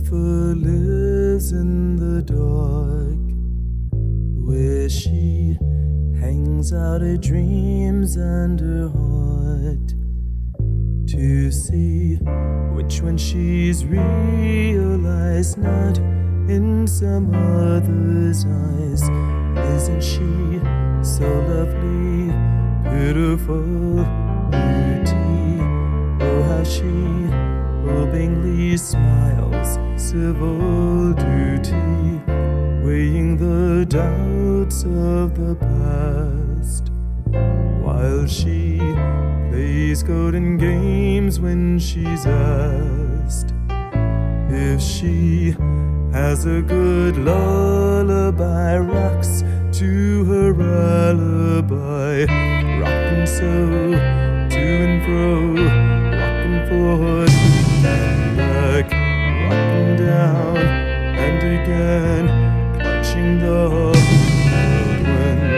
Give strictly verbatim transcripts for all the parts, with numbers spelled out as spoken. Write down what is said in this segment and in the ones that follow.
Jennifer lives in the dark, where she hangs out her dreams and her heart, to see which one she's realized, not in some other's eyes. Isn't she so lovely, beautiful beauty? Oh, how she robingly smiles, civil duty, weighing the doubts of the past, while she plays golden games when she's asked if she has a good lullaby. Rocks to her alibi, rocking so to and fro, rocking forward and back, rocking down and again, clutching the whirlwind.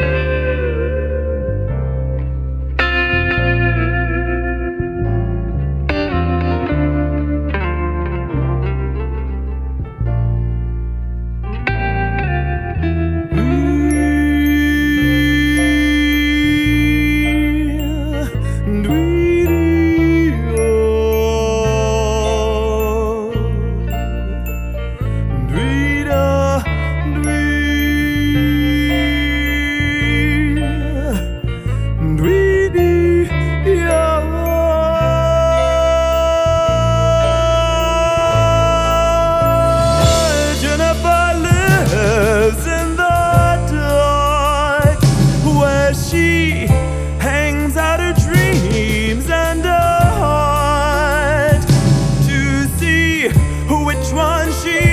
She hangs out her dreams and her heart, to see which one she